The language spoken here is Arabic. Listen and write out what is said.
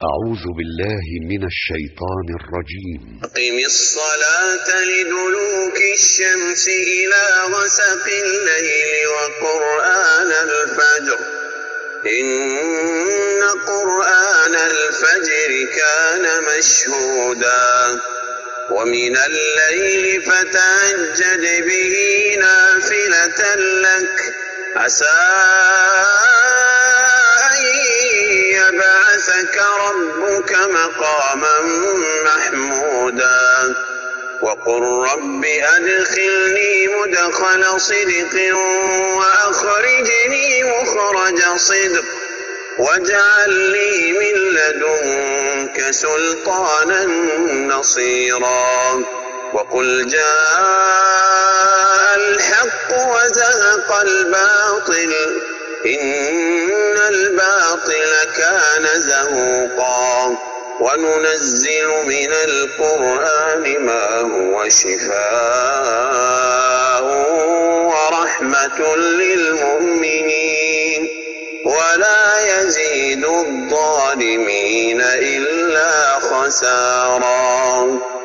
أعوذ بالله من الشيطان الرجيم. أقم الصلاة لدلوك الشمس إلى غسق الليل وقرآن الفجر إن قرآن الفجر كان مشهودا ومن الليل فتهجد به نافلة لك عسى أن يبعثك ربك مقاما محمودا وقل رب أدخلني مدخل صدق وأخرجني مخرج صدق واجعل لي من لدنك سلطانا نصيرا وقل جاء الحق وزهق الباطل إن الباطل كان زهوقا وننزل من القرآن ما هو شفاء ورحمة للمؤمنين ولا يزيد الظالمين إلا خسارا.